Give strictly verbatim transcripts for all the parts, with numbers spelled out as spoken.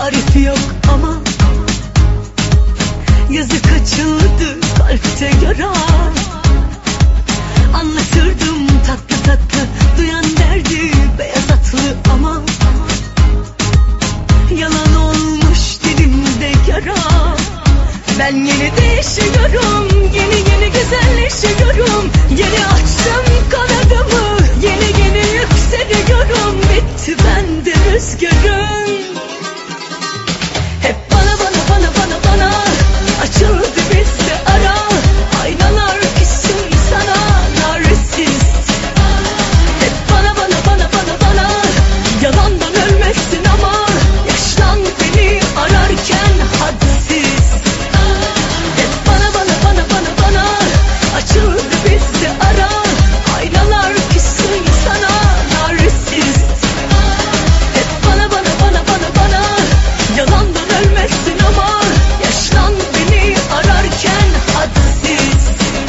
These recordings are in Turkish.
tarifi yok ama yazık açıldı kalpte yara. Anlatırdım tatlı tatlı, duyan derdi beyaz atlı ama yalan olmuş dilimde yara. Ben yeni değişiyorum, yeni yeni güzelleşiyorum. Yeni açtım kanadımı, yeni yeni yükseliyorum. Bitti bende rüzgarım. Hep bana bana bana bana bana açıldı bizde ara. Aynalar küssün sana narsiz. Hep bana bana bana bana bana yalandan ölmesin ama yaşlan beni ararken hadsiz. Hep bana bana bana bana bana açıldı bizde ara. Aynalar küssün sana narsiz. Hep bana bana bana bana bana yalandan ölmesin ama yaşlan beni ararken hadsiz.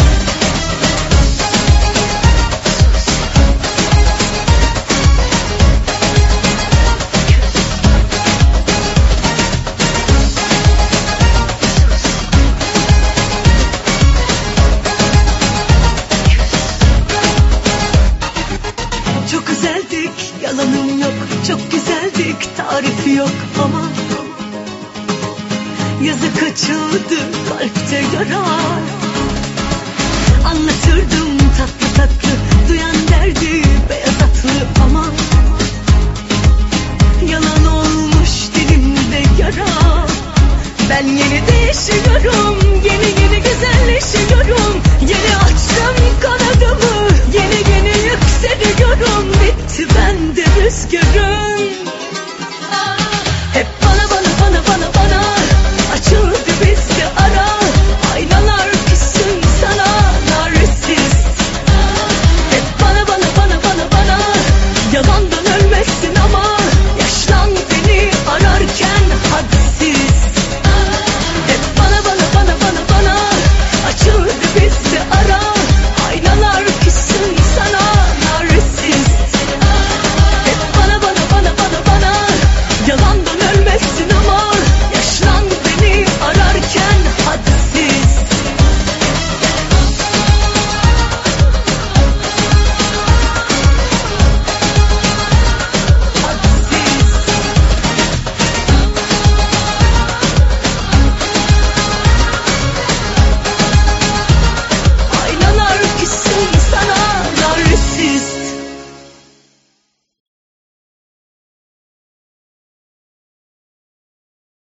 Çok güzeldik, yalanım yok. Çok güzeldik, tarifi yok ama yazık açıldı kalpte yara. Anlatırdım tatlı tatlı,